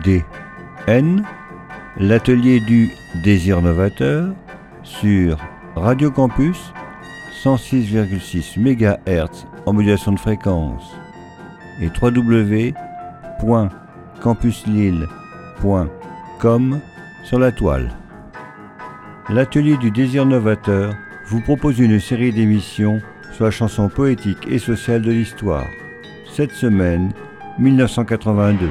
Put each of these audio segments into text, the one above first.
ADN, l'atelier du désir novateur sur Radio Campus 106,6 MHz en modulation de fréquence et www.campuslille.com sur la toile. L'atelier du désir novateur vous propose une série d'émissions sur la chanson poétique et sociale de l'histoire. Cette semaine, 1982.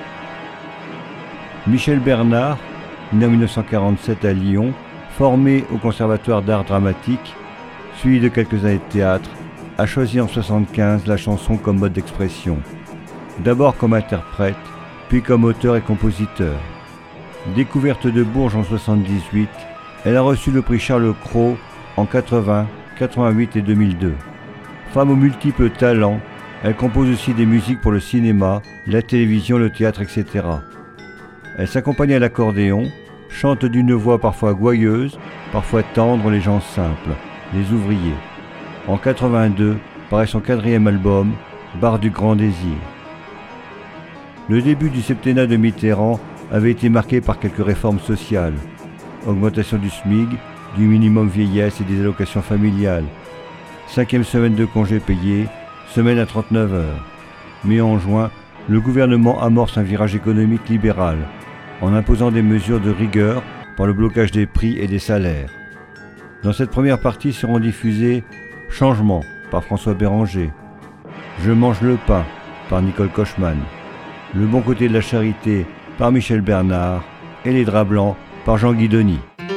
Michel Bernard, né en 1947 à Lyon, formé au Conservatoire d'art dramatique, suivi de quelques années de théâtre, a choisi en 1975 la chanson comme mode d'expression. D'abord comme interprète, puis comme auteur et compositeur. Découverte de Bourges en 1978, elle a reçu le prix Charles Cros en 80, 88 et 2002. Femme aux multiples talents, elle compose aussi des musiques pour le cinéma, la télévision, le théâtre, etc. Elle s'accompagne à l'accordéon, chante d'une voix parfois gouailleuse, parfois tendre les gens simples, les ouvriers. En 82, paraît son 4e album, Bar du Grand Désir. Le début du septennat de Mitterrand avait été marqué par quelques réformes sociales. Augmentation du SMIC, du minimum vieillesse et des allocations familiales. 5e semaine de congés payés, semaine à 39 heures. Mais en juin, le gouvernement amorce un virage économique libéral, en imposant des mesures de rigueur par le blocage des prix et des salaires. Dans cette première partie seront diffusés Changement par François Béranger, Je mange le pain par Nicole Kochman, Le bon côté de la charité par Michel Bernard et Les draps blancs par Jean Guidoni.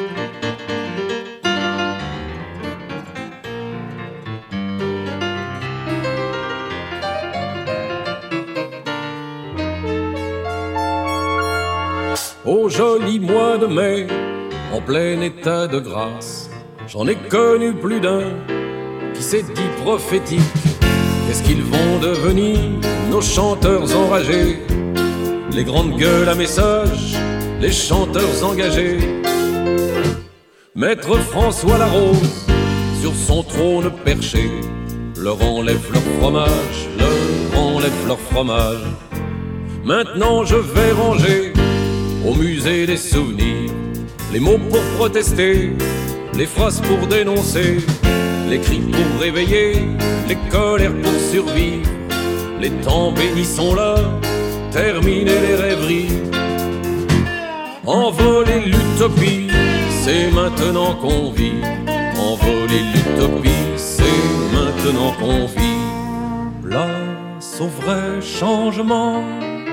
Au joli mois de mai, en plein état de grâce, j'en ai connu plus d'un qui s'est dit prophétique. Qu'est-ce qu'ils vont devenir, nos chanteurs enragés, les grandes gueules à message, les chanteurs engagés. Maître François Larose, sur son trône perché, leur enlève leur fromage, leur enlève leur fromage. Maintenant je vais ranger au musée des souvenirs les mots pour protester, les phrases pour dénoncer, les cris pour réveiller, les colères pour survivre. Les temps bénis sont là, terminer les rêveries. Envoler l'utopie, c'est maintenant qu'on vit. Envoler l'utopie, c'est maintenant qu'on vit. Place au vrai changement,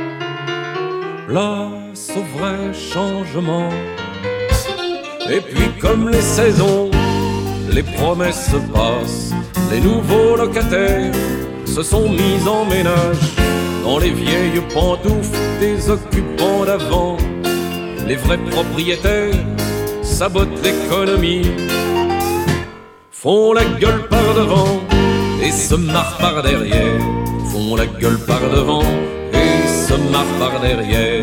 place au vrai changement. Et puis comme les saisons, les promesses se passent, les nouveaux locataires se sont mis en ménage dans les vieilles pantoufles des occupants d'avant. Les vrais propriétaires sabotent l'économie, font la gueule par devant et se marrent par derrière. Font la gueule par devant et se marrent par derrière.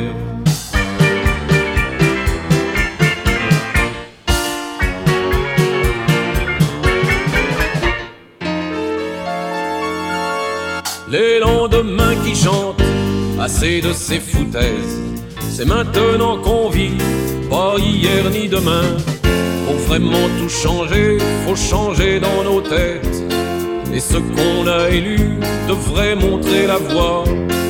Les lendemains qui chantent, assez de ces foutaises. C'est maintenant qu'on vit, pas hier ni demain. Pour vraiment tout changer, faut changer dans nos têtes. Et ceux qu'on a élus devraient montrer la voie.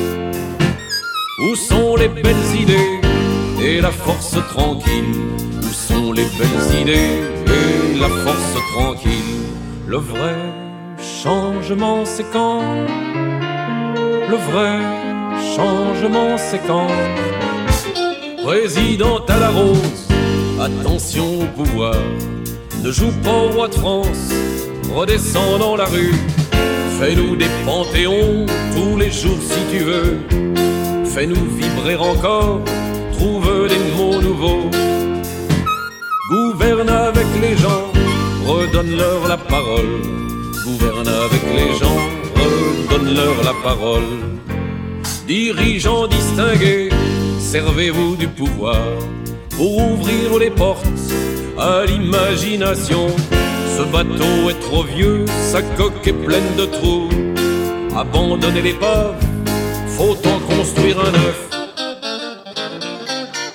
Où sont les belles idées et la force tranquille? Où sont les belles idées et la force tranquille? Le vrai changement c'est quand? Le vrai changement c'est quand? Président à la rose, attention au pouvoir. Ne joue pas au roi de France, redescends dans la rue. Fais-nous des panthéons tous les jours si tu veux. Fais-nous vibrer encore, trouve des mots nouveaux. Gouverne avec les gens, redonne-leur la parole. Gouverne avec les gens, redonne-leur la parole. Dirigeants distingués, servez-vous du pouvoir pour ouvrir les portes à l'imagination. Ce bateau est trop vieux, sa coque est pleine de trous. Abandonnez l'épave, faut en construire un neuf.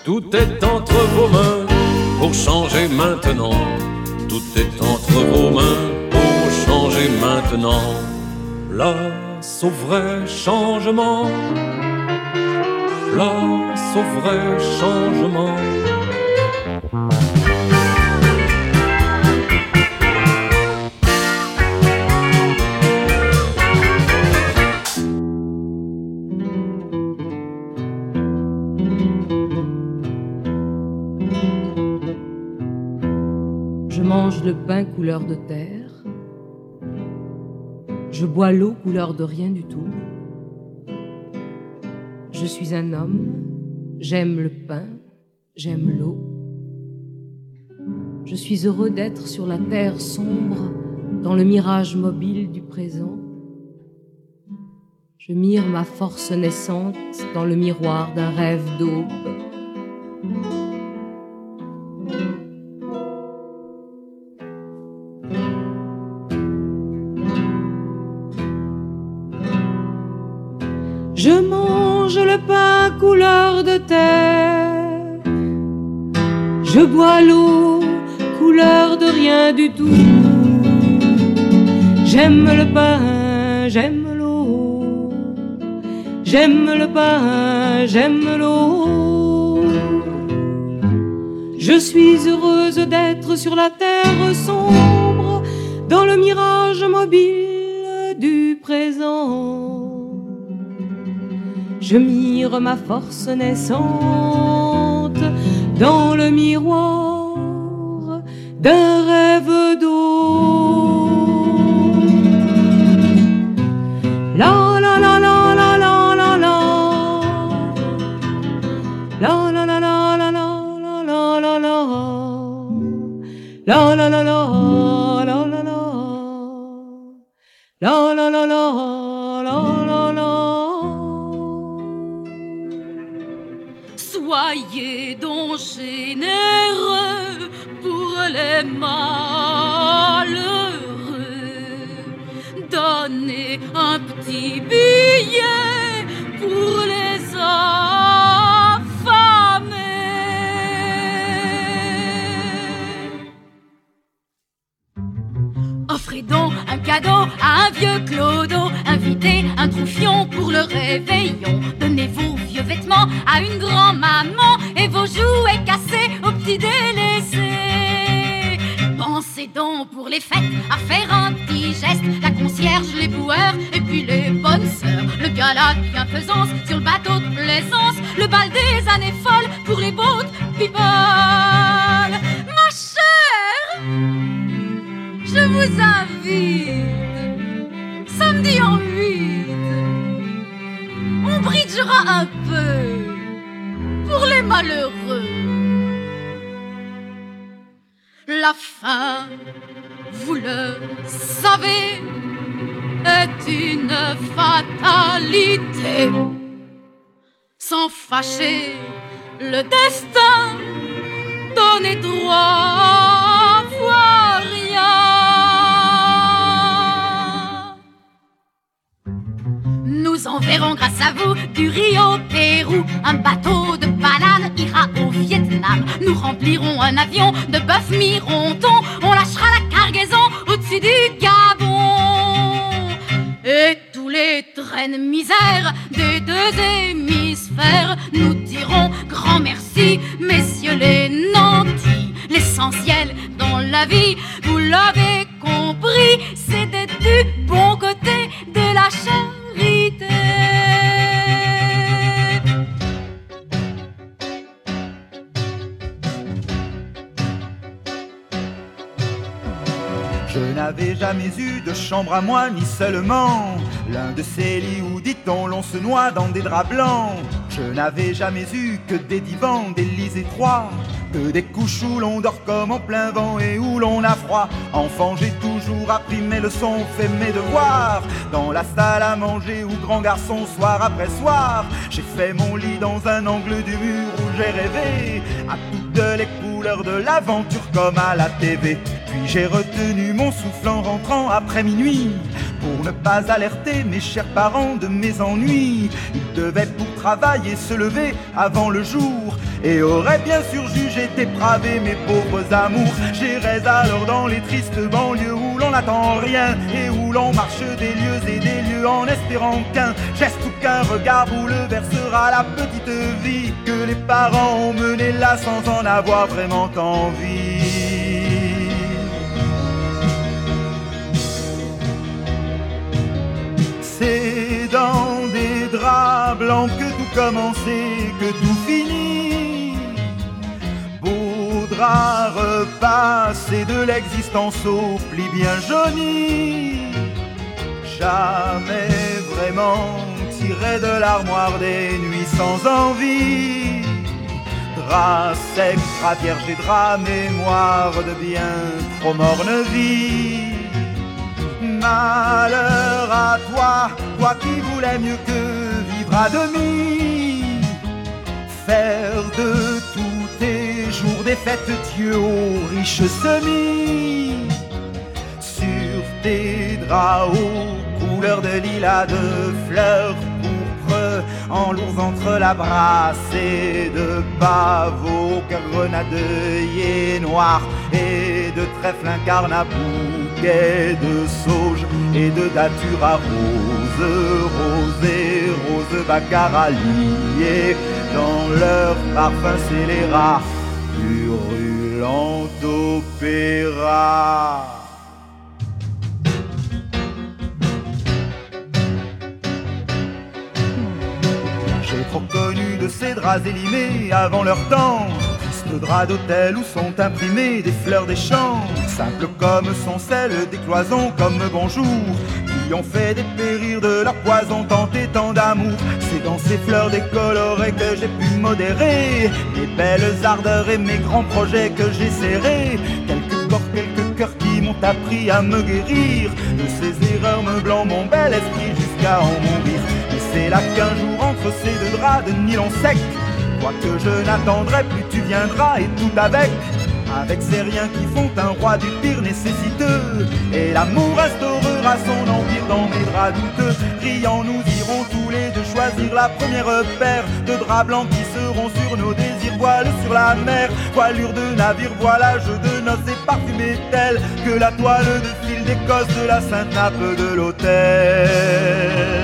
tout est entre vos mains pour changer maintenant. Tout est entre vos mains pour changer maintenant. Place au vrai changement. Place au vrai changement. Je mange le pain couleur de terre. Je bois l'eau couleur de rien du tout. Je suis un homme, j'aime le pain, j'aime l'eau. Je suis heureux d'être sur la terre sombre, dans le mirage mobile du présent. Je mire ma force naissante dans le miroir d'un rêve d'aube. Je mange le pain couleur de terre. Je bois l'eau couleur de rien du tout. J'aime le pain, j'aime l'eau. J'aime le pain, j'aime l'eau. Je suis heureuse d'être sur la terre sombre, dans le mirage mobile du présent. Je mire ma force naissante dans le miroir d'un rêve d'eau. La la la la la la la la. La la la la la la la la la la. La la la la la la la. La la la la la la la. Soyez donc généreux pour les malheureux. Donnez un petit billet pour les affamés. Offrez donc un cadeau à un vieux clodo. Invitez un troufion pour le réveillon. Donnez vos vieux vêtements à une grand-maman et vos jouets cassés aux petits délaissés. Pensez donc pour les fêtes à faire un petit geste. La concierge, les boueurs et puis les bonnes sœurs. Le gala de bienfaisance sur le bateau de plaisance. Le bal des années folles pour les boat people. Ma chère, je vous invite samedi en 8. On bridgera un peu pour les malheureux. La faim, vous le savez, est une fatalité. Sans fâcher le destin, donnez droit, voire rien. Nous enverrons grâce à vous du riz au Pérou. Un bateau de bananes ira au Vietnam. Nous remplirons un avion de bœuf mironton. On lâchera la cargaison au-dessus du Gabon. Et tous les traînes misères des deux hémisphères nous diront grand merci, messieurs les nantis. L'essentiel dans la vie, vous l'avez compris, c'était du bon côté de la charité. Je n'avais jamais eu de chambre à moi, ni seulement l'un de ces lits où, dit-on, l'on se noie dans des draps blancs. Je n'avais jamais eu que des divans, des lits étroits, que des couches où l'on dort comme en plein vent et où l'on a froid. Enfant, j'ai toujours appris mes leçons, fait mes devoirs dans la salle à manger où grand garçon, soir après soir, j'ai fait mon lit dans un angle du mur où j'ai rêvé à toutes les couleurs de l'aventure comme à la TV. Puis j'ai retenu mon souffle en rentrant après minuit pour ne pas alerter mes chers parents de mes ennuis. Ils devaient pour travailler se lever avant le jour et aurait bien sûr jugé dépravé mes pauvres amours. J'irais alors dans les tristes banlieues où l'on n'attend rien et où l'on marche des lieux et des lieux en espérant qu'un geste ou qu'un regard bouleversera la petite vie que les parents ont menée là sans en avoir vraiment envie. C'est dans des draps blancs que tout commence et que tout finit. Beau drap repassé de l'existence au pli bien jauni. Jamais vraiment tiré de l'armoire des nuits sans envie. Drap sec, drap vierge et drap mémoire de bien trop morne vie. Malheur à toi, toi qui voulais mieux que vivre à demi. Faire de tous tes jours des fêtes Dieu aux riches semis. Sur tes draps aux couleurs de lilas, de fleurs pourpres, en lourds entrelabrassés de pavots, grenadeuillés noirs et de trèfle incarne à bouquet de sauge et de datura rose, rosée, rose baccarat liée dans leur parfum scélérat, purulent opéra. J'ai trop connu de ces draps élimés avant leur temps. De draps d'hôtel où sont imprimées des fleurs des champs, simples comme sont celles des cloisons, comme bonjour, qui ont fait dépérir de leur poison tant et tant d'amour. C'est dans ces fleurs décolorées que j'ai pu modérer mes belles ardeurs et mes grands projets que j'ai serrés. Quelques corps, quelques cœurs qui m'ont appris à me guérir de ces erreurs meublant mon bel esprit jusqu'à en mourir. Et c'est là qu'un jour entre ces deux draps de nylon sec, toi que je n'attendrai plus, tu viendras et tout avec ces riens qui font un roi du pire nécessiteux. Et l'amour restaurera son empire dans mes draps douteux. Riant, nous irons tous les deux choisir la première paire de draps blancs qui seront sur nos désirs, voiles sur la mer. Voilure de navire, voilage de noces et parfumée telle que la toile de fil d'Écosse de la sainte nappe de l'autel.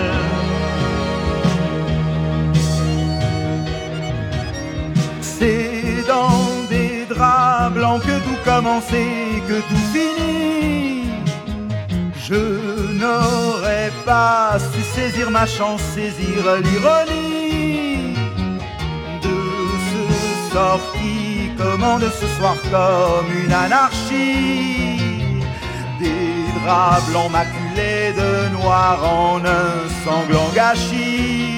C'est dans des draps blancs que tout commence et que tout finit. Je n'aurais pas su saisir ma chance, saisir l'ironie de ce sort qui commande ce soir comme une anarchie. Des draps blancs maculés de noir en un sanglant gâchis.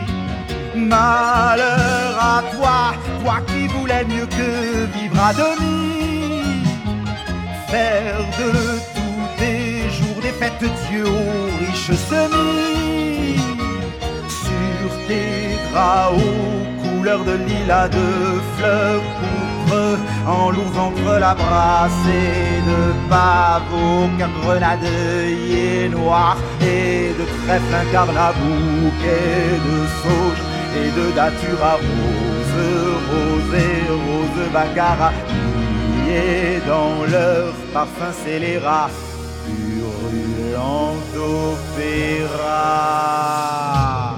Malheur à toi, toi qui voulais mieux que vivre à demi. Faire de tous tes jours des fêtes Dieu aux riches semis. Sur tes draps aux couleurs de lilas, de fleurs pourpres, en lourds entrelabrassés de pavots, grenadeuillés noirs et de trèfle incarne à bouquet de sauge et de datura rose, rosée, rose baccarat, liée dans leur parfum scélérat, purulent opéra.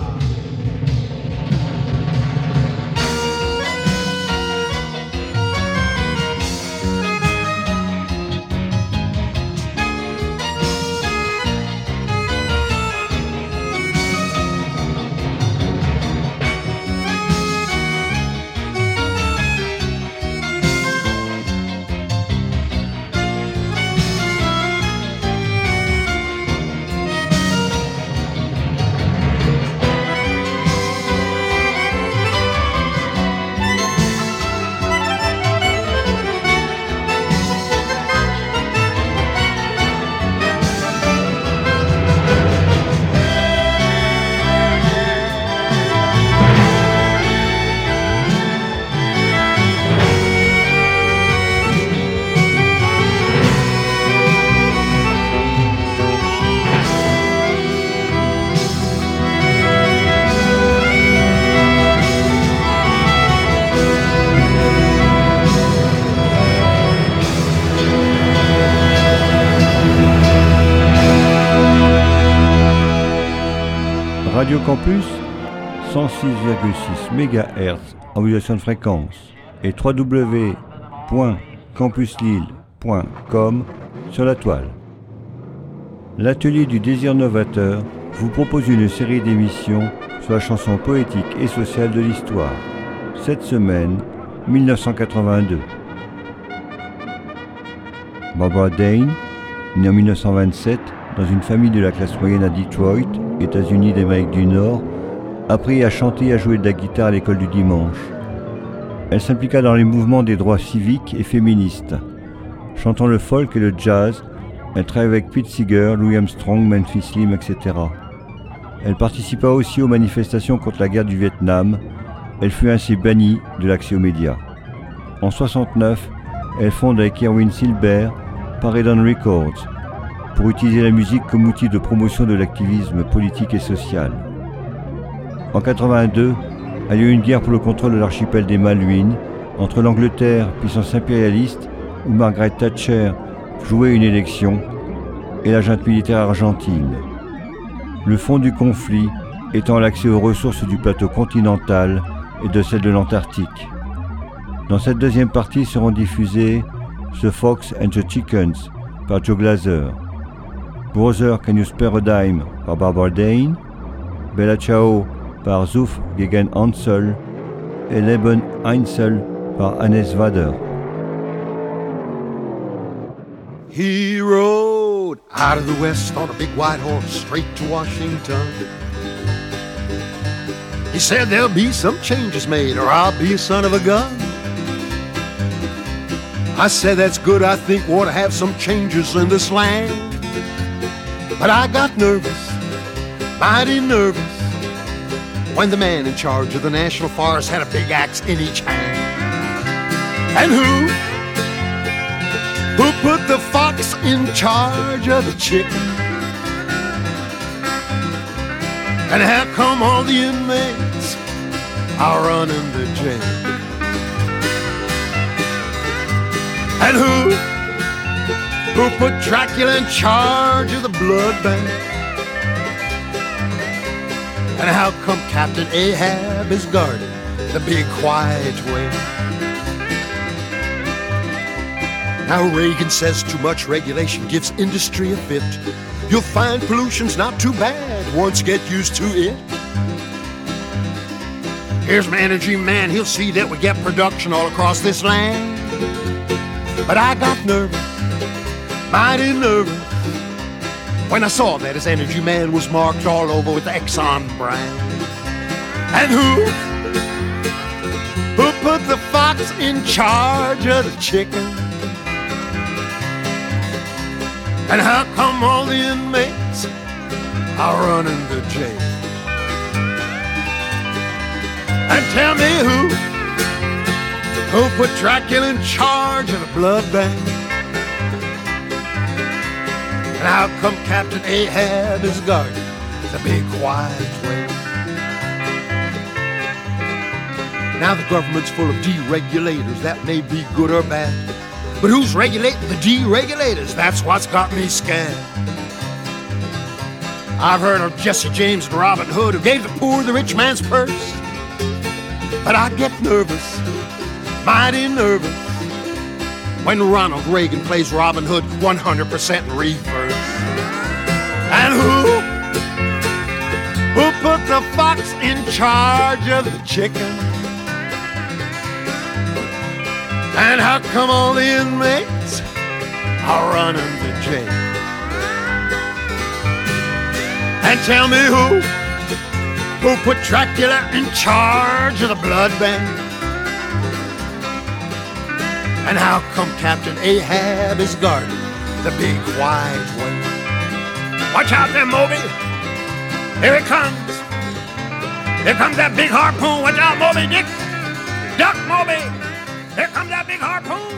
Radio Campus, 106,6 MHz en modulation de fréquence et www.campuslille.com sur la toile. L'atelier du désir novateur vous propose une série d'émissions sur la chanson poétique et sociale de l'histoire. Cette semaine, 1982. Barbara Dane, née en 1927 dans une famille de la classe moyenne à Detroit, États-Unis d'Amérique du Nord, apprit à chanter et à jouer de la guitare à l'école du dimanche. Elle s'impliqua dans les mouvements des droits civiques et féministes. Chantant le folk et le jazz, elle travailla avec Pete Seeger, Louis Armstrong, Memphis Slim, etc. Elle participa aussi aux manifestations contre la guerre du Vietnam. Elle fut ainsi bannie de l'accès aux médias. En 1969, elle fonde avec Erwin Silber Paredon Records pour utiliser la musique comme outil de promotion de l'activisme politique et social. En 1982, a lieu une guerre pour le contrôle de l'archipel des Malouines entre l'Angleterre, puissance impérialiste, où Margaret Thatcher jouait une élection, et la junte militaire argentine. Le fond du conflit étant l'accès aux ressources du plateau continental et de celles de l'Antarctique. Dans cette deuxième partie seront diffusés The Fox and the Chickens par Joe Glaser, Brother Can You Spare a Dime par Barbara Dane, Bella Ciao par Zuf gegen Hansel et Leben Einzel par Hannes Wader. He rode out of the west on a big white horse straight to Washington. He said there'll be some changes made or I'll be a son of a gun. I said that's good, I think we ought to have some changes in this land. But I got nervous, mighty nervous, when the man in charge of the National Forest had a big axe in each hand. And who put the fox in charge of the chicken? And how come all the inmates are running the jail? And who put Dracula in charge of the blood bank? And how come Captain Ahab is guarding the big quiet way? Now Reagan says too much regulation gives industry a fit. You'll find pollution's not too bad once you get used to it. Here's my energy man, he'll see that we get production all across this land. But I got nervous, mighty nervous, when I saw that his energy man was marked all over with the Exxon brand. And who put the fox in charge of the chicken? And how come all the inmates are running the jail? And tell me who put Dracula in charge of the blood bank? And how come Captain Ahab is guarding the big quiet way? Now the government's full of deregulators, that may be good or bad. But who's regulating the deregulators? That's what's got me scared. I've heard of Jesse James and Robin Hood who gave the poor the rich man's purse. But I get nervous, mighty nervous, when Ronald Reagan plays Robin Hood 100% in reverse. And who put the fox in charge of the chicken? And how come all the inmates are running the jail? And tell me who put Dracula in charge of the blood bank? And how come Captain Ahab is guarding the big quiet way? Watch out there, Moby. Here it comes. Here comes that big harpoon. Watch out, Moby Dick. Duck, Moby. Here comes that big harpoon.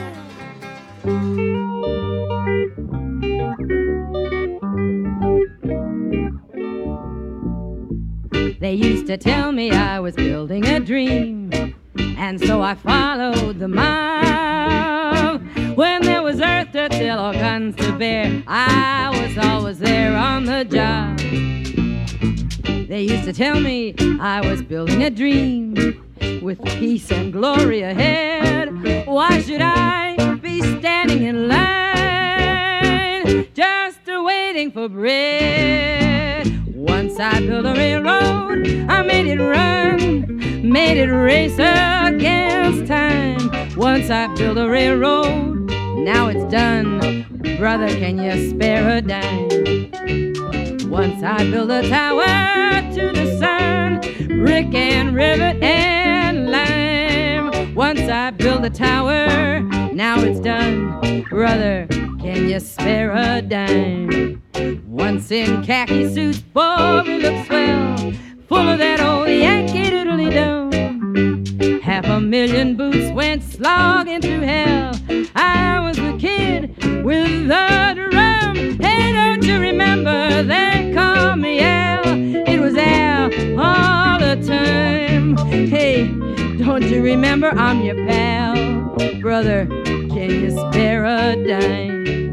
They used to tell me I was building a dream, and so I followed the mob. When there was earth to till or guns to bear, I was always there on the job. They used to tell me I was building a dream with peace and glory ahead. Why should I be standing in line just waiting for bread? Once I built a railroad, I made it run, made it race against time. Once I built a railroad, now it's done. Brother, can you spare a dime? Once I built a tower to the sun, brick and rivet and lime. Once I built a tower, now it's done. Brother, can you spare a dime? Once in khaki suits, boy, we look swell, full of that old Yankee doodly-doo. 500,000 boots went slogging through hell. I was the kid with the drum. Hey, don't you remember they called me Al? It was Al all the time. Hey, don't you remember I'm your pal? Brother, can you spare a dime?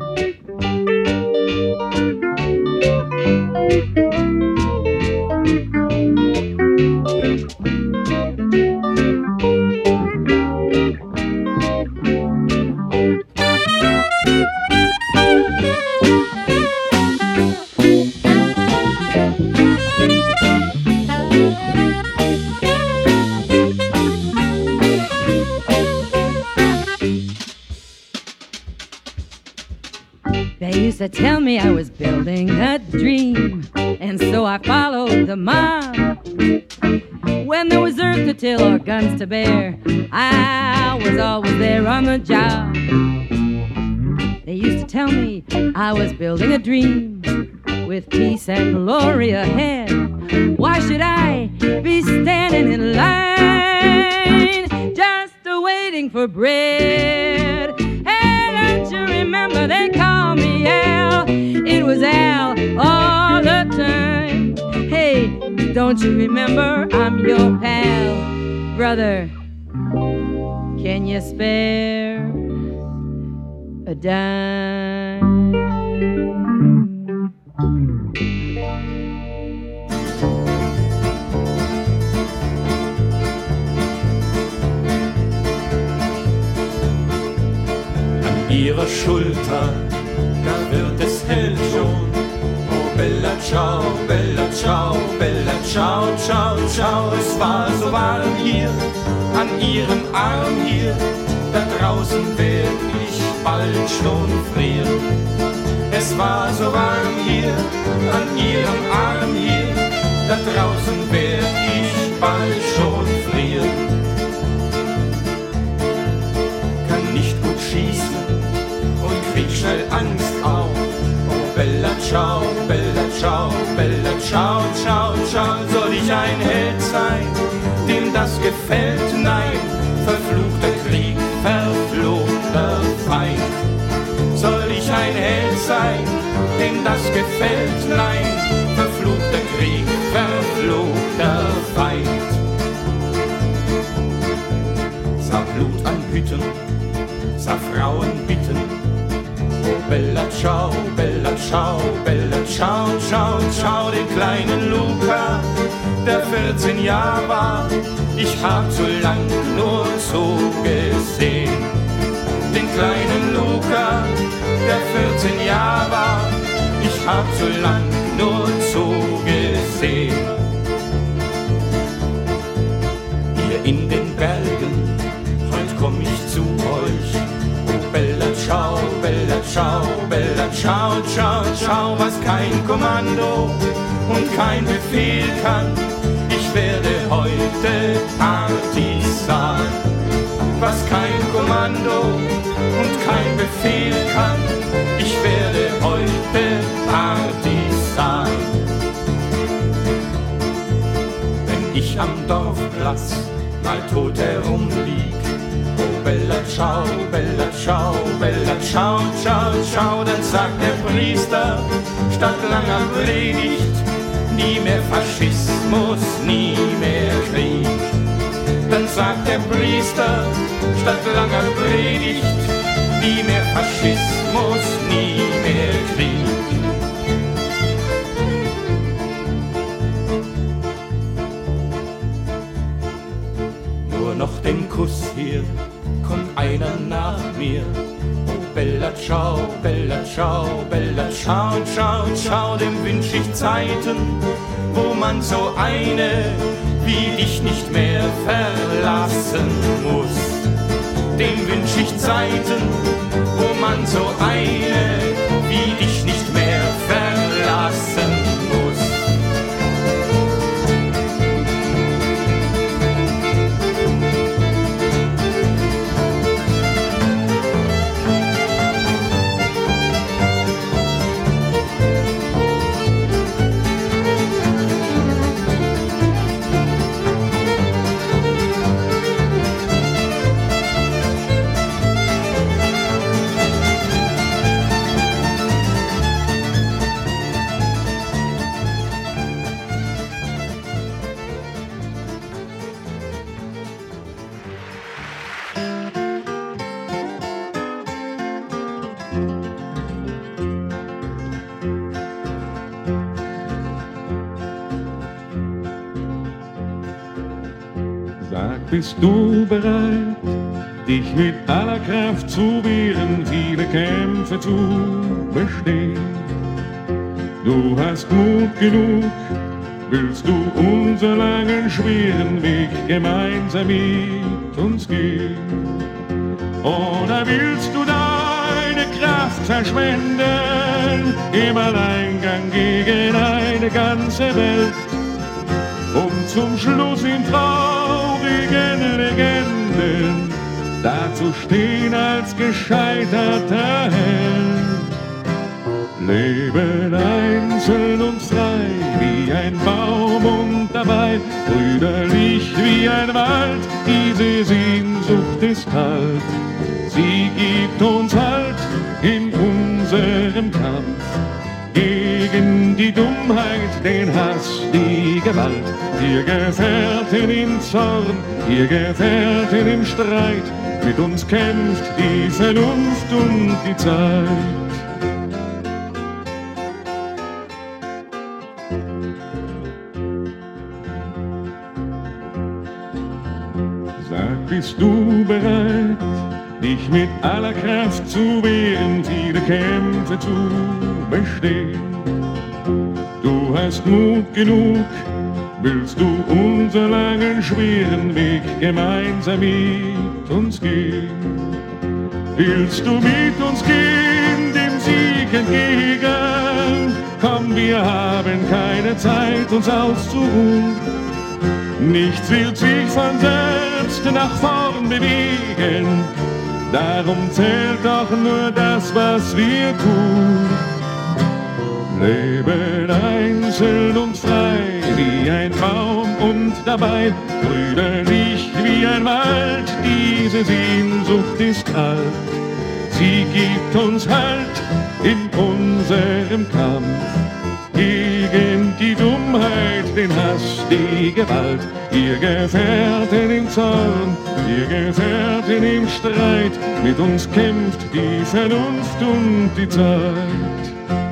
They used to tell me I was building a dream, and so I followed the mob. When there was earth to till or guns to bear, I was always there on the job. They used to tell me I was building a dream with peace and glory ahead. Why should I be standing in line just waiting for bread? Hey, don't you remember they called me Al? It was Al all the time. Hey, don't you remember I'm your pal? Brother, can you spare a dime? Ihrer Schulter, da wird es hell schon. Oh Bella ciao, Bella ciao, Bella ciao, ciao, ciao. Es war so warm hier, an ihrem Arm hier. Da draußen werd ich bald schon frieren. Es war so warm hier, an ihrem Arm hier. Da draußen werd ich bald schon frieren. Kann nicht gut schießen und krieg schnell Angst auf. Oh Bella ciao, Bella ciao, Bella ciao, ciao, ciao. Soll ich ein Held sein, dem das gefällt? Nein, verfluchter Krieg, verfluchter Feind. Soll ich ein Held sein, dem das gefällt? Nein, verfluchter Krieg, verfluchter Feind. Sah Blut an Hütten, sah Frauen bitten. Oh Bella ciao, Bella ciao, Bella ciao, ciao, ciao. Den kleinen Luca, der 14 Jahre war, ich hab zu lang nur zugesehen. Den kleinen Luca, der 14 Jahre war, ich hab zu lang nur zugesehen. Hier in den Bergen, heut komm ich zu euch. Oh Bella ciao, Bella ciao, Bella ciao, ciao, ciao. Was kein Kommando und kein Befehl kann, ich werde heute Partisan. Was kein Kommando und kein Befehl kann, ich werde heute Partisan. Wenn ich am Dorfplatz mal tot herumlieg, oh Bella ciao, Bella ciao, Bella ciao, ciao, ciao, dann sagt der Priester statt langer Predigt, nie mehr Faschismus, nie mehr Krieg. Dann sagt der Priester statt langer Predigt, nie mehr Faschismus, nie mehr Krieg. noch den Kuss hier, kommt einer nach mir. Oh Bella ciao, Bella ciao, Bella ciao, ciao, ciao, dem wünsch ich Zeiten, wo man so eine wie dich nicht mehr verlassen muss. Dem wünsch ich Zeiten, wo man so eine wie dich nicht mehr verlassen muss. Bist du bereit, dich mit aller Kraft zu wehren, viele Kämpfe zu bestehen? Du hast Mut genug, willst du unseren langen, schweren Weg gemeinsam mit uns gehen? Oder willst du deine Kraft verschwenden im Alleingang gegen eine ganze Welt, um zum Schluss in traurigen Legenden dazustehen als gescheiterter Held? Leben einzeln und frei wie ein Baum und dabei brüderlich wie ein Wald, diese Sehnsucht ist Halt. Sie gibt uns Halt in unserem Kampf gegen die Dummheit, den Hass, die Gewalt. Ihr Gefährten im Zorn, ihr Gefährten im Streit, mit uns kämpft die Vernunft und die Zeit. Sag, bist du bereit, dich mit aller Kraft zu wehren, viele Kämpfe zu bestehen? Du hast Mut genug, willst du unseren langen, schweren Weg gemeinsam mit uns gehen? Willst du mit uns gehen, dem Sieg entgegen? Komm, wir haben keine Zeit, uns auszuruhen. Nichts wird sich von selbst nach vorn bewegen. Darum zählt doch nur das, was wir tun. Leben einzeln und frei wie ein Baum und dabei brüderlich wie ein Wald. Diese Sehnsucht ist alt, sie gibt uns Halt in unserem Kampf gegen die Dummheit, den Hass, die Gewalt. Ihr Gefährten im Zorn, ihr Gefährten im Streit, mit uns kämpft die Vernunft und die Zeit.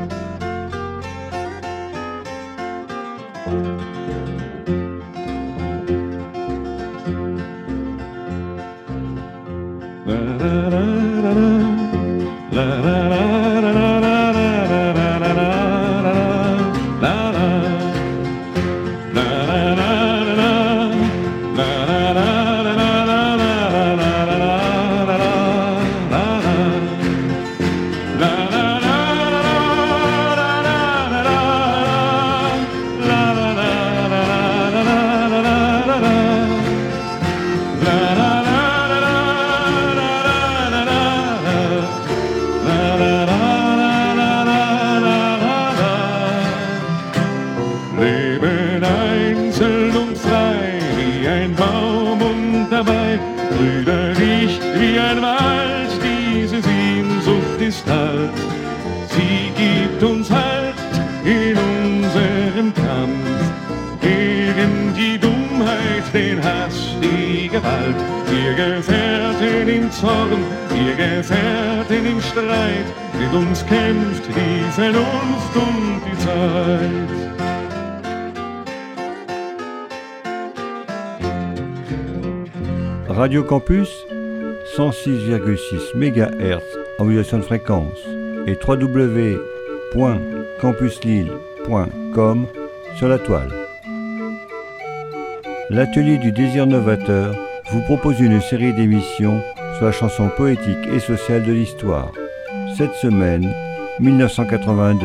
Ihr Gefährten im Zorn, ihr Gefährten im Streit, mit uns kämpft die Vernunft und die Zeit. Radio Campus, 106,6 MHz en modulation de fréquence et www.campuslille.com sur la toile. L'atelier du désir novateur vous propose une série d'émissions sur la chanson poétique et sociale de l'histoire. Cette semaine, 1982.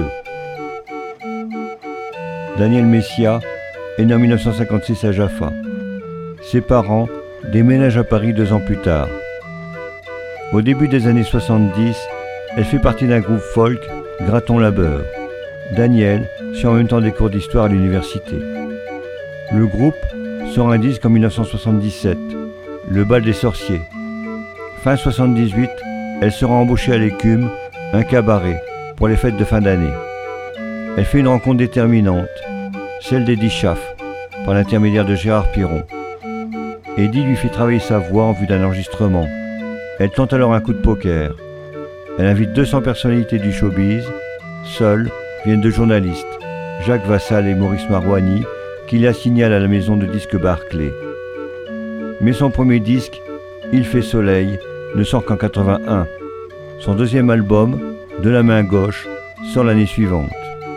Daniel Messia est né en 1956 à Jaffa. Ses parents déménagent à Paris 2 ans plus tard. Au début des années 70, elle fait partie d'un groupe folk, Graton Labeur. Daniel suit en même temps des cours d'histoire à l'université. Le groupe sort un disque en 1977, Le Bal des Sorciers. Fin 78, elle sera embauchée à l'Écume, un cabaret, pour les fêtes de fin d'année. Elle fait une rencontre déterminante, celle d'Eddie Schaff, par l'intermédiaire de Gérard Piron. Eddie lui fait travailler sa voix en vue d'un enregistrement. Elle tente alors un coup de poker. Elle invite 200 personnalités du showbiz. Seuls viennent 2 journalistes, Jacques Vassal et Maurice Marouani, qui la signalent à la maison de disques Barclay. Mais son premier disque, Il fait soleil, ne sort qu'en 81. Son deuxième album, De la main gauche, sort l'année suivante.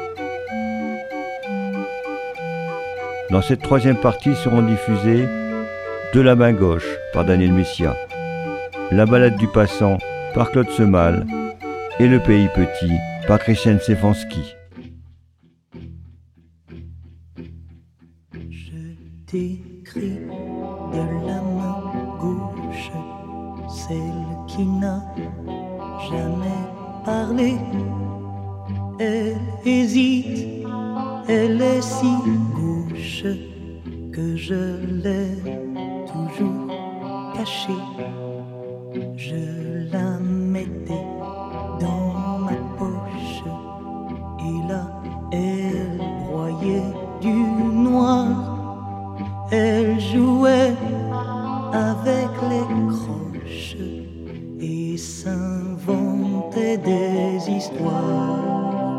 Dans cette troisième partie seront diffusées De la main gauche par Daniel Messia, La balade du passant par Claude Semal et Le pays petit par Christian Stefanski. Je t'écris de la main gauche, celle qui n'a jamais parlé. Elle hésite, elle est si gauche que je l'ai toujours cachée. Je la mettais dans ma poche et là elle broyait du noir. Elle jouait avec les croches et s'inventait des histoires.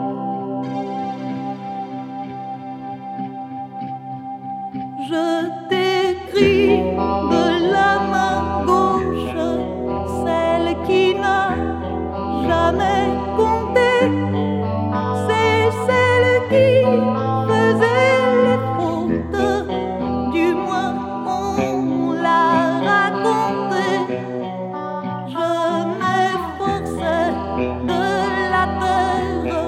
Je t'écris de la main gauche, celle qui n'a jamais compté. C'est celle qui faisait les fautes, du moins on l'a raconté. Je m'efforçais de la taire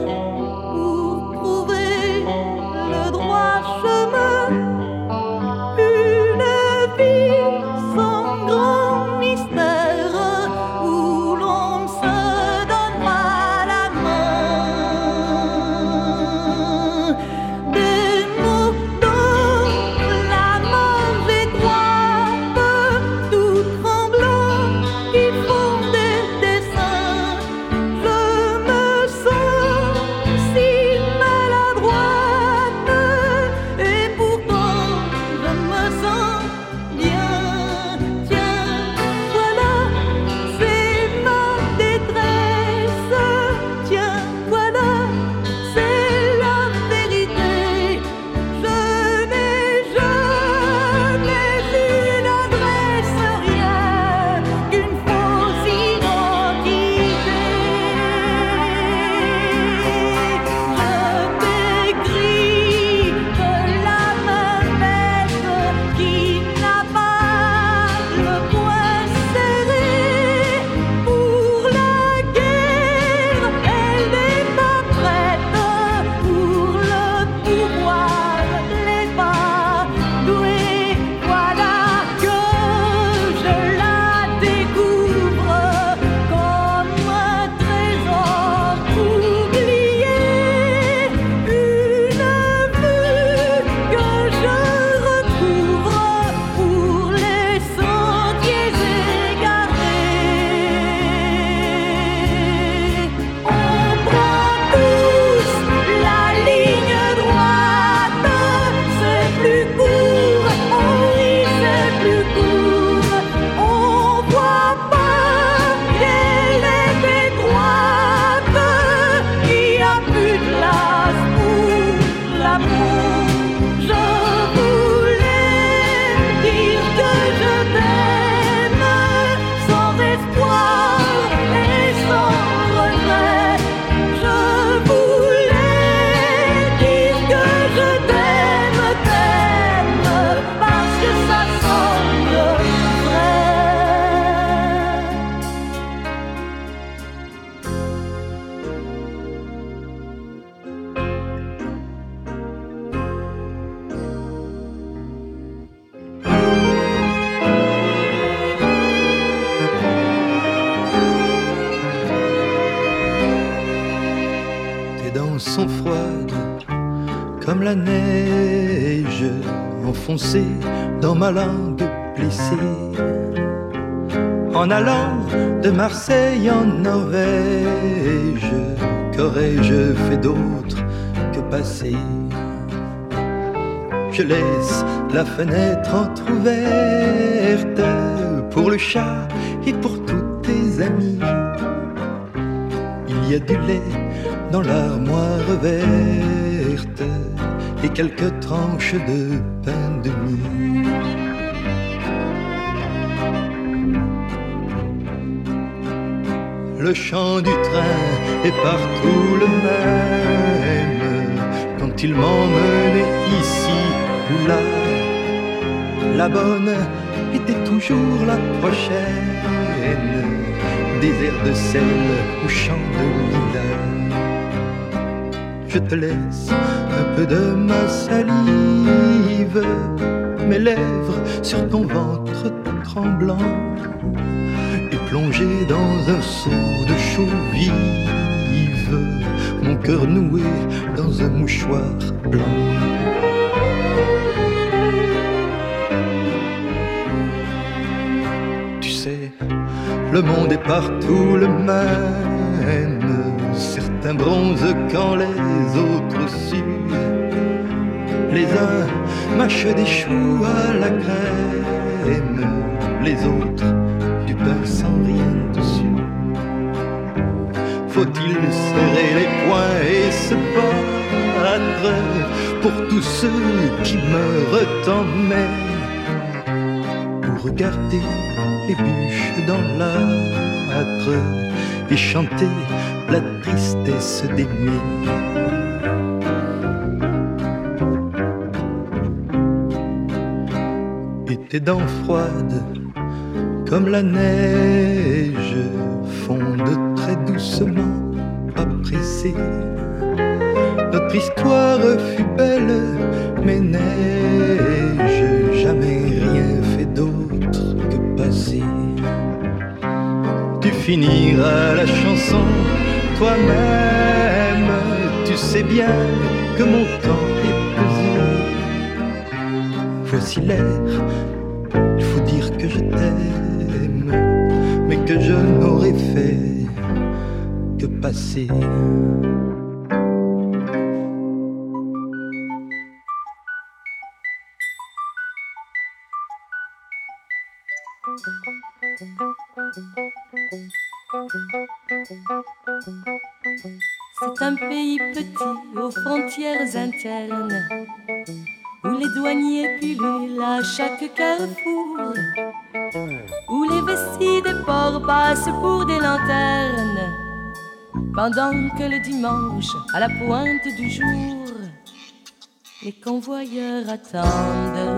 sont froides comme la neige enfoncée dans ma langue plissée. En allant de Marseille en Norvège, qu'aurais-je fait d'autre que passer? Je laisse la fenêtre entr'ouverte pour le chat et pour tous tes amis. Il y a du lait dans l'armoire verte et quelques tranches de pain de mie. Le chant du train est partout le même. Quand il m'emmenait ici ou là, la bonne était toujours la prochaine. Des airs de sel ou chant de lilas. Je te laisse un peu de ma salive, mes lèvres sur ton ventre tremblant, et plongé dans un seau de chaux vive, mon cœur noué dans un mouchoir blanc. Tu sais, le monde est partout le même. Certains bronzent quand les autres suent. Les uns mâchent des choux à la crème, les autres du pain sans rien dessus. Faut-il serrer les poings et se battre pour tous ceux qui meurent en mer, ou regarder les bûches dans l'âtre et chanter la tristesse d'aimer? Et tes dents froides comme la neige fondent très doucement, pas pressées. Notre histoire fut belle, mais n'ai-je jamais rien fait d'autre que passer. Tu finiras la chanson toi-même, tu sais bien que mon temps est pesé. Voici l'air, il faut dire que je t'aime, mais que je n'aurais fait que passer. C'est un pays petit aux frontières internes, où les douaniers pullulent à chaque carrefour, où les vessies des ports passent pour des lanternes, pendant que le dimanche, à la pointe du jour, les convoyeurs attendent.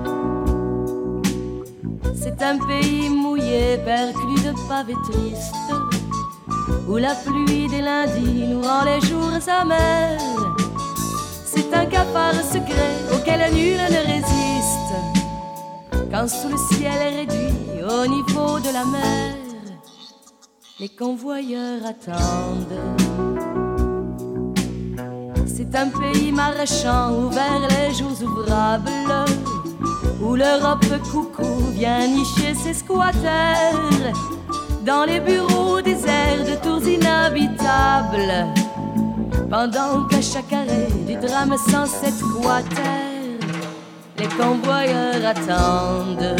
C'est un pays mouillé, perclus de pavés tristes, où la pluie des lundis nous rend les jours amers. C'est un cafard secret auquel nul ne résiste, quand sous le ciel réduit au niveau de la mer, les convoyeurs attendent. C'est un pays marchand ouvert les jours ouvrables, où l'Europe coucou vient nicher ses squatters dans les bureaux déserts de tours inhabitables, pendant qu'à chaque arrêt du drame 107 quater, les convoyeurs attendent.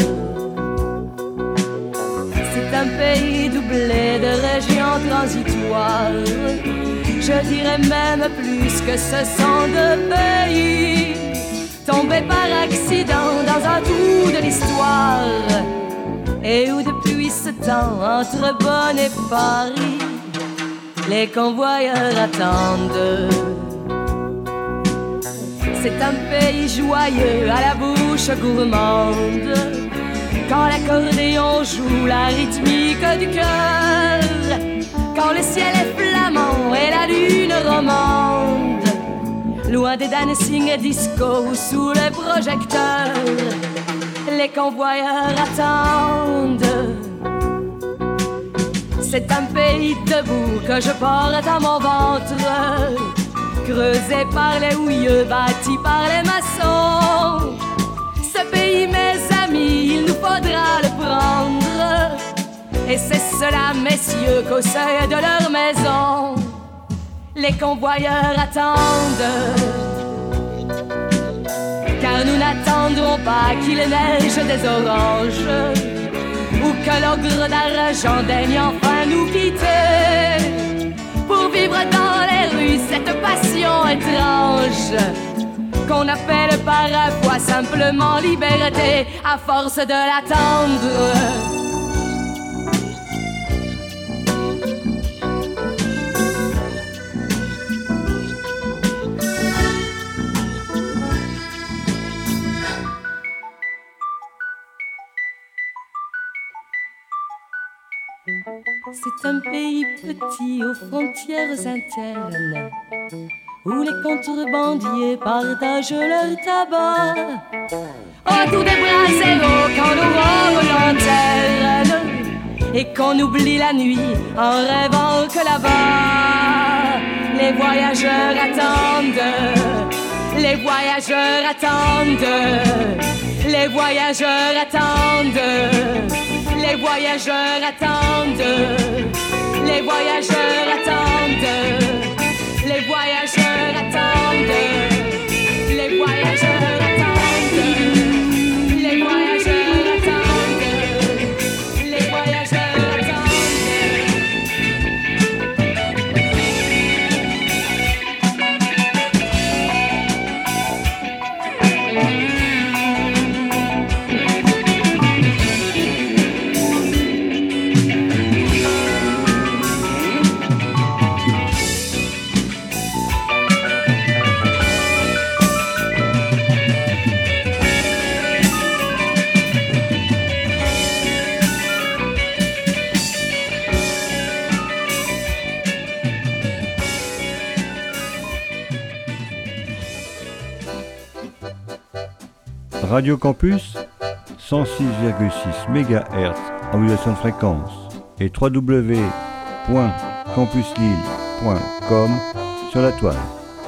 C'est un pays doublé de régions transitoires, je dirais même plus que ce sont deux pays tombés par accident dans un trou de l'histoire, et où depuis ce temps, entre Bonn et Paris, les convoyeurs attendent. C'est un pays joyeux à la bouche gourmande, quand l'accordéon joue la rythmique du cœur, quand le ciel est flamand et la lune romande, loin des dancing et disco sous les projecteurs, les convoyeurs attendent. C'est un pays debout que je porte à mon ventre, creusé par les houilleux, bâti par les maçons. Ce pays, mes amis, il nous faudra le prendre. Et c'est cela, messieurs, qu'au seuil de leur maison, les convoyeurs attendent. Car nous n'attendrons pas qu'il neige des oranges, ou que l'ogre d'argent daigne enfin nous quitter, pour vivre dans les rues cette passion étrange qu'on appelle parfois simplement liberté, à force de l'attendre. C'est un pays petit aux frontières internes, où les contrebandiers partagent leur tabac. Autour des bras zéro quand l'aurore lanterne, et qu'on oublie la nuit en rêvant que là-bas les voyageurs attendent. Les voyageurs attendent. Les voyageurs attendent. Les voyageurs attendent. Les voyageurs attendent. Les voyageurs attendent. Les voyageurs attendent. Les voyageurs attendent. Les voyageurs attendent. Radio Campus, 106,6 MHz en modulation de fréquence et www.campuslille.com sur la toile.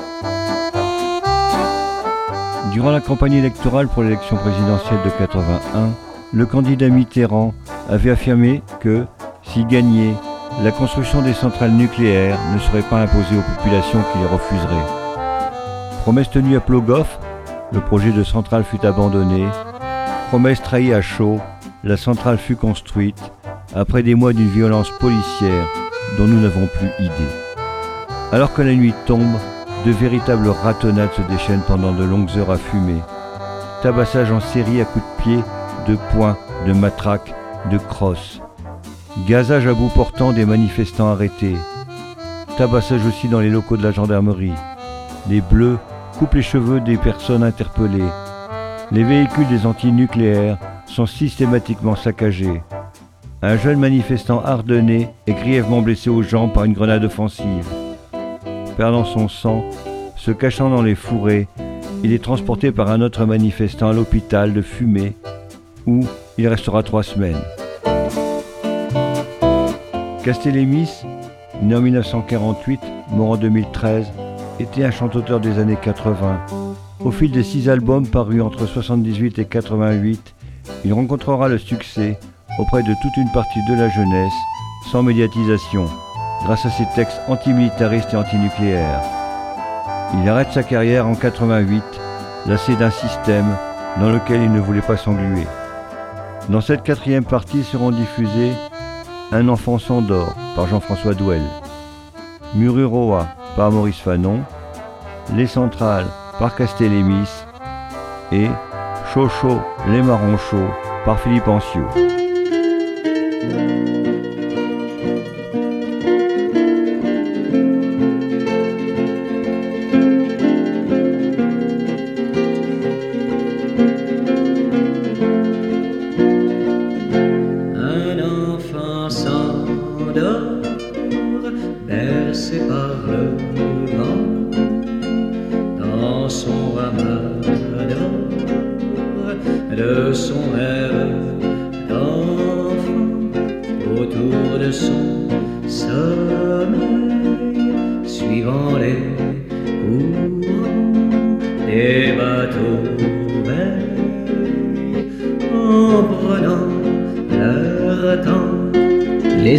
Durant la campagne électorale pour l'élection présidentielle de 81, le candidat Mitterrand avait affirmé que, s'il gagnait, la construction des centrales nucléaires ne serait pas imposée aux populations qui les refuseraient. Promesse tenue à Plogoff, le projet de centrale fut abandonné. Promesse trahie à chaud, la centrale fut construite après des mois d'une violence policière dont nous n'avons plus idée. Alors que la nuit tombe, de véritables ratonnades se déchaînent pendant de longues heures à fumer. Tabassage en série à coups de pied, de poing, de matraque, de crosse. Gazage à bout portant des manifestants arrêtés. Tabassage aussi dans les locaux de la gendarmerie. Les Bleus coupent les cheveux des personnes interpellées. Les véhicules des antinucléaires sont systématiquement saccagés. Un jeune manifestant ardennais est grièvement blessé aux jambes par une grenade offensive. Perdant son sang, se cachant dans les fourrés, il est transporté par un autre manifestant à l'hôpital de Fumé, où il restera 3 semaines. Castellémis, né en 1948, mort en 2013, était un chanteur des années 80. Au fil des 6 albums parus entre 78 et 88, il rencontrera le succès auprès de toute une partie de la jeunesse, sans médiatisation, grâce à ses textes antimilitaristes et antinucléaires. Il arrête sa carrière en 88, lassé d'un système dans lequel il ne voulait pas s'engluer. Dans cette 4e partie seront diffusés Un enfant s'endort par Jean-François Douel, Mururoa par Maurice Fanon, Les Centrales par Castellémis et Chocho les marrons chauds par Philippe Ancio.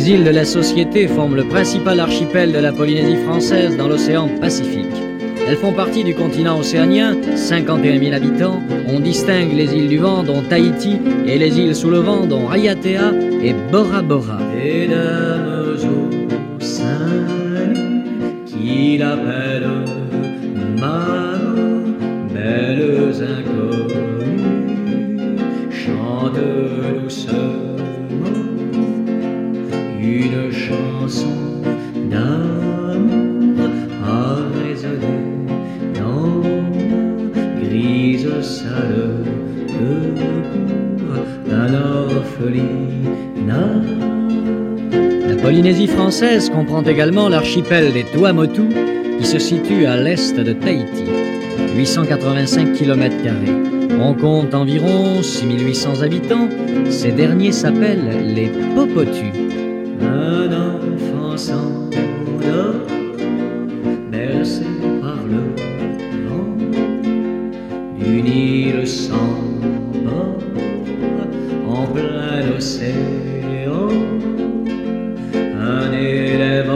Les îles de la Société forment le principal archipel de la Polynésie française dans l'océan Pacifique. Elles font partie du continent océanien, 51 000 habitants. On distingue les îles du vent, dont Tahiti, et les îles sous le vent, dont Raiatea et Bora Bora. Et dames au sein qui l'appellent Mano, belles inconnues, chantent doucement une chanson d'amour à résonner dans la grise salle de cour d'un orphelinat. La Polynésie française comprend également l'archipel des Tuamotu qui se situe à l'est de Tahiti, 885 km². On compte environ 6800 habitants. Ces derniers s'appellent les Popotus. Un enfant s'endort, bercé par le vent, d'une île sans bord, en plein océan. Un élève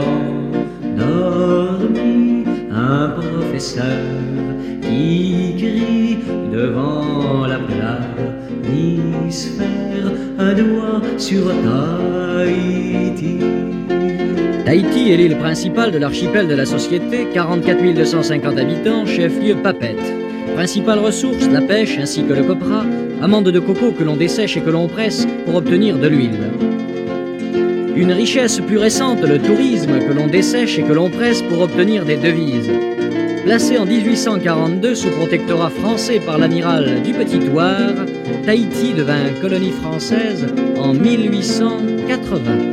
endormi, un professeur qui crie devant la planisphère, un doigt sur Tahiti. Tahiti est l'île principale de l'archipel de la Société, 44 250 habitants, chef-lieu Papeete. Principale ressource, la pêche ainsi que le copra, amande de coco que l'on dessèche et que l'on presse pour obtenir de l'huile. Une richesse plus récente, le tourisme que l'on dessèche et que l'on presse pour obtenir des devises. Placé en 1842 sous protectorat français par l'amiral du Petit-Thouars, Tahiti devint colonie française en 1880.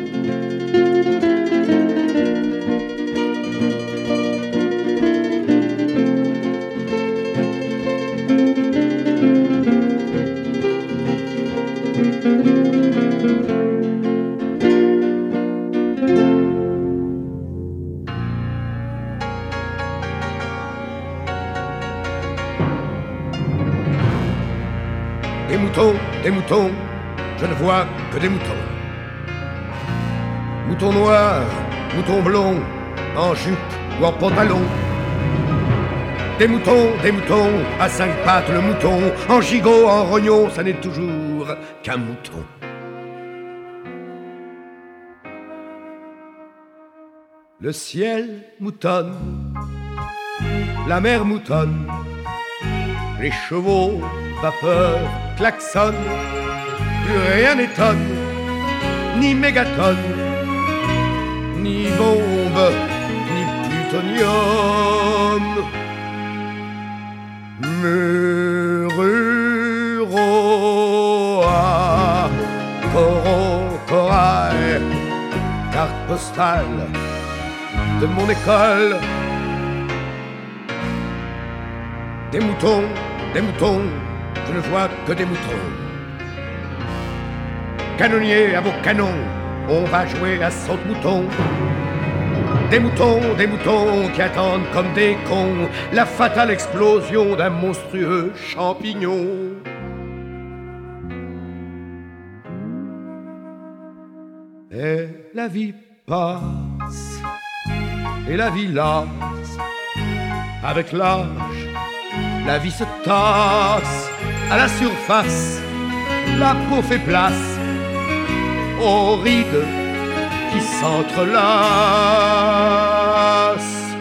Des moutons, je ne vois que des moutons. Moutons noirs, moutons blonds, en jupe ou en pantalon. Des moutons, à cinq pattes le mouton, en gigot, en rognon, ça n'est toujours qu'un mouton. Le ciel moutonne, la mer moutonne, les chevaux vapeur klaxonne, plus rien n'étonne, ni mégatonne, ni bombe, ni plutonium. Mururoa, coro, corail, carte postale de mon école. Des moutons, je ne vois que des moutons. Canonniers à vos canons, on va jouer à saute-mouton. Des moutons qui attendent comme des cons la fatale explosion d'un monstrueux champignon. Et la vie passe, et la vie lasse. Avec l'âge, la vie se tasse à la surface, la peau fait place aux rides qui s'entrelacent.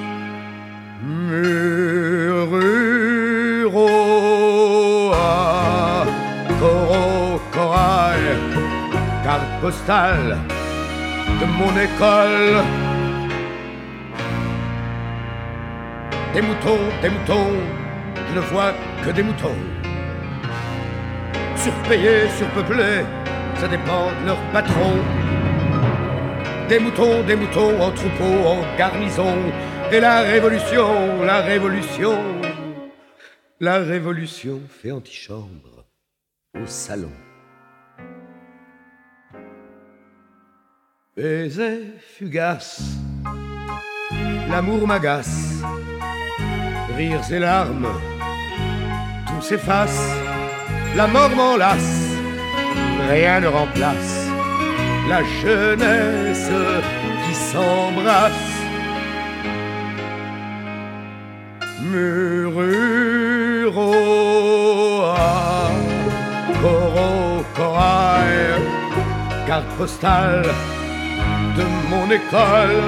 Mururoa, coro, corail, carte postale de mon école. Des moutons, je ne vois que des moutons. Surpayés, surpeuplés, ça dépend de leur patron. Des moutons en troupeau, en garnison. Et la révolution fait antichambre au salon. Baiser fugace, l'amour m'agace. Rires et larmes, tout s'efface. La mort m'enlace, rien ne remplace la jeunesse qui s'embrasse. Mururoa, Coro Corail, carte postale de mon école.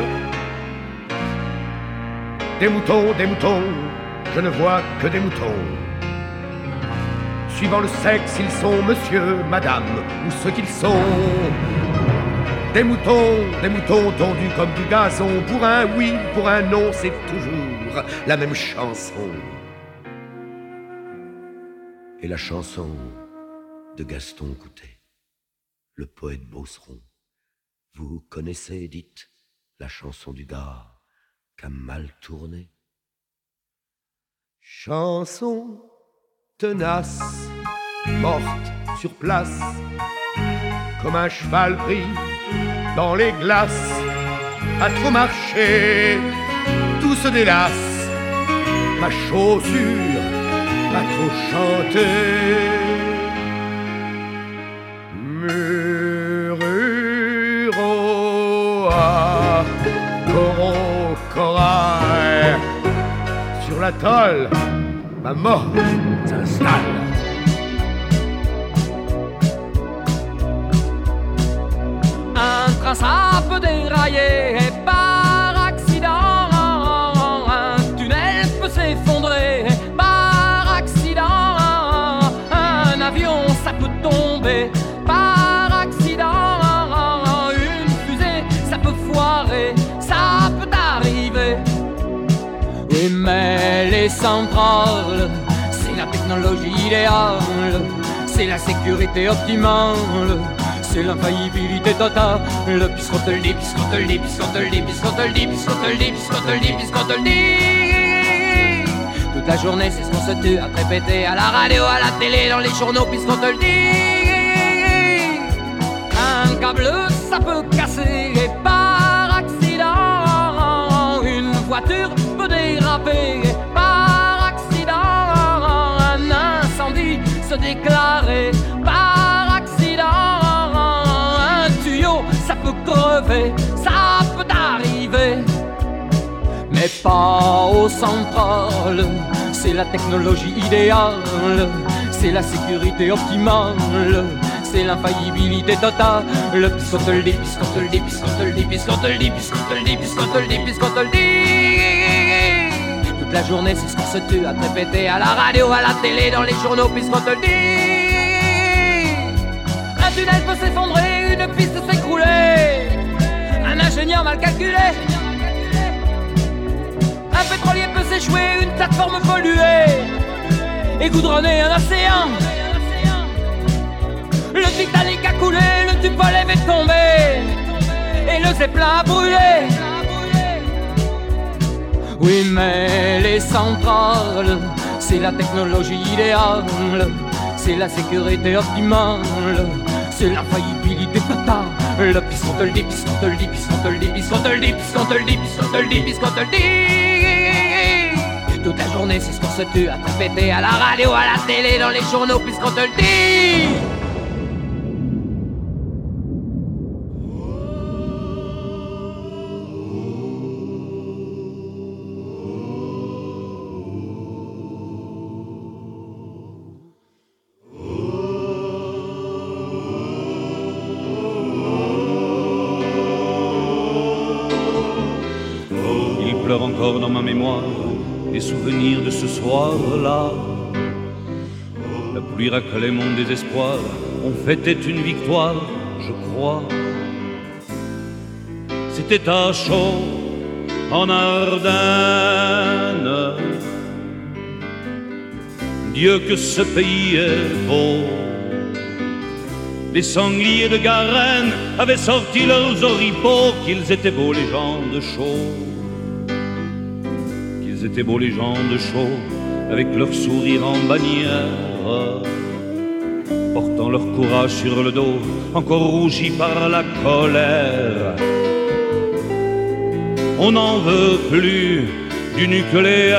Des moutons, je ne vois que des moutons. Suivant le sexe, ils sont monsieur, madame, ou ce qu'ils sont. Des moutons tondus comme du gazon. Pour un oui, pour un non, c'est toujours la même chanson. Et la chanson de Gaston Coutet, le poète Beauceron. Vous connaissez, dites, la chanson du gars qu'a mal tourné. Chanson tenace, morte sur place, comme un cheval pris dans les glaces. À trop marcher, tout se délasse. Ma chaussure a trop chanté. Mururoa, Coro Corail, sur la tôle, ma mort s'installe. Un train ça peut dérailler par accident. Un tunnel peut s'effondrer par accident. Un avion ça peut tomber par accident. Une fusée ça peut foirer, ça peut arriver. Oui mais les centrales, c'est la technologie idéale, c'est la sécurité optimale, c'est l'infaillibilité totale. Puisqu'on te le dit, puisqu'on te le dit, puisqu'on te le dit, puisqu'on te le dit, puisqu'on te le dit, puisqu'on te le dit, puisqu'on te le dit. Toute la journée c'est ce qu'on se tue à te répéter à la radio, à la télé, dans les journaux, puisqu'on te le dit. Un câble ça peut casser et par accident. Une voiture peut déraper par accident. Un incendie se déclarer par accident. Un tuyau ça peut crever, ça peut arriver. Mais pas aux centrales, c'est la technologie idéale, c'est la sécurité optimale, c'est l'infaillibilité totale. Puisqu'on te le dit, puisqu'on te le dit, puisqu'on te le dit, puisqu'on te le dit, puisqu'on te le dit, puisqu'on te le dit, puisqu'on te le dit. Toute la journée c'est ce qu'on se tue à te répéter à la radio, à la télé, dans les journaux, puisqu'on te le dit. Un tunnel peut s'effondrer, une piste s'écrouler, un ingénieur mal calculé. Un pétrolier peut s'échouer, une plateforme polluée et goudronner un océan. Le Titanic a coulé, le Tupolev est tombé et le Zeppelin a brûlé. Oui mais les centrales, c'est la technologie idéale, c'est la sécurité optimale, c'est l'infaillibilité totale. Puisqu'on te le dit, puisqu'on te le dit, puisqu'on te le dit, puisqu'on te le dit, puisqu'on te le dit, puisqu'on te le dit, puisqu'on te le dit. Toute la journée c'est ce qu'on se tue à te répéter à la radio, à la télé, dans les journaux, puisqu'on te le dit. Encore dans ma mémoire les souvenirs de ce soir-là. La pluie raclait mon désespoir, on fêtait une victoire, je crois. C'était à chaud en Ardennes. Dieu que ce pays est beau. Les sangliers de Garenne avaient sorti leurs oripeaux, qu'ils étaient beaux les gens de Chaux. Ils étaient beaux les gens de Chaux, avec leur sourire en bannière, portant leur courage sur le dos, encore rougi par la colère. On n'en veut plus du nucléaire.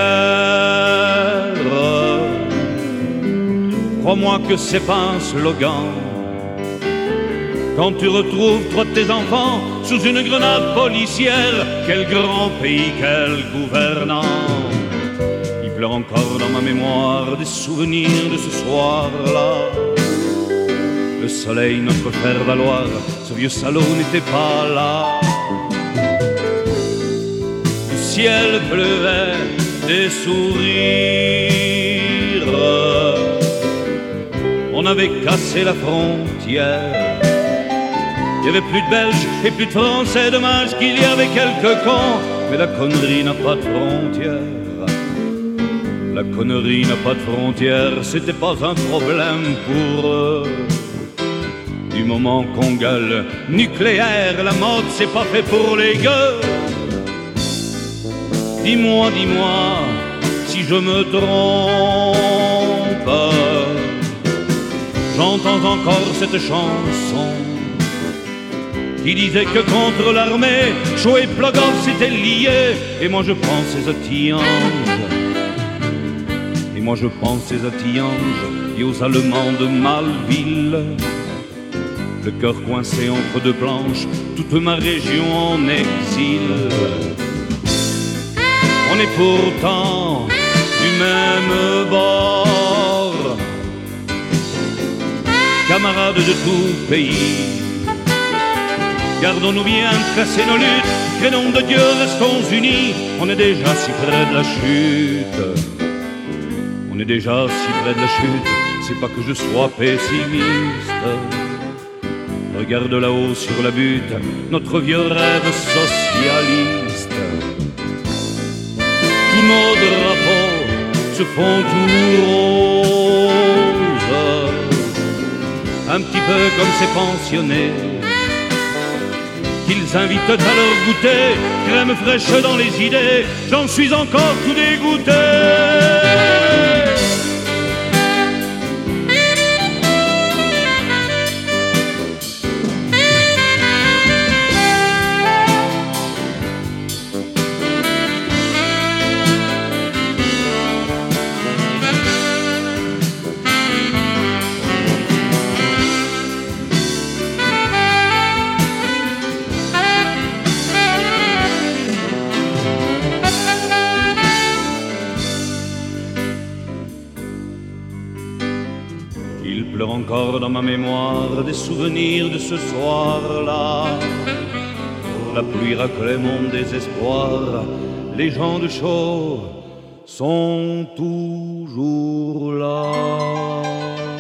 Crois-moi que c'est pas un slogan, quand tu retrouves trois de tes enfants sous une grenade policière. Quel grand pays, quel gouvernant. Il pleure encore dans ma mémoire des souvenirs de ce soir-là. Le soleil, notre faire-valoir, ce vieux salaud n'était pas là. Le ciel pleuvait des sourires. On avait cassé la frontière. Il n'y avait plus de Belges et plus de Français. Dommage qu'il y avait quelques cons. Mais la connerie n'a pas de frontières. La connerie n'a pas de frontières. C'était pas un problème pour eux. Du moment qu'on gueule nucléaire, la mode c'est pas fait pour les gueux. Dis-moi, dis-moi si je me trompe. J'entends encore cette chanson qui disait que contre l'armée, Shaw et Plogov s'étaient liés. Et moi je pensais à Tihange. Et moi je pensais à Tihange et aux Allemands de Malville. Le cœur coincé entre deux planches, toute ma région en exil. On est pourtant du même bord, camarades de tout pays. Gardons-nous bien de casser nos luttes, crénom de Dieu, restons unis. On est déjà si près de la chute. On est déjà si près de la chute, c'est pas que je sois pessimiste. Regarde là-haut sur la butte, notre vieux rêve socialiste. Tous nos drapeaux se font tout rose, un petit peu comme ces pensionnés qu'ils invitent à leur goûter, crème fraîche dans les idées, j'en suis encore tout dégoûté. Encore dans ma mémoire des souvenirs de ce soir-là. La pluie raclait mon désespoir. Les gens de Shaw sont toujours là.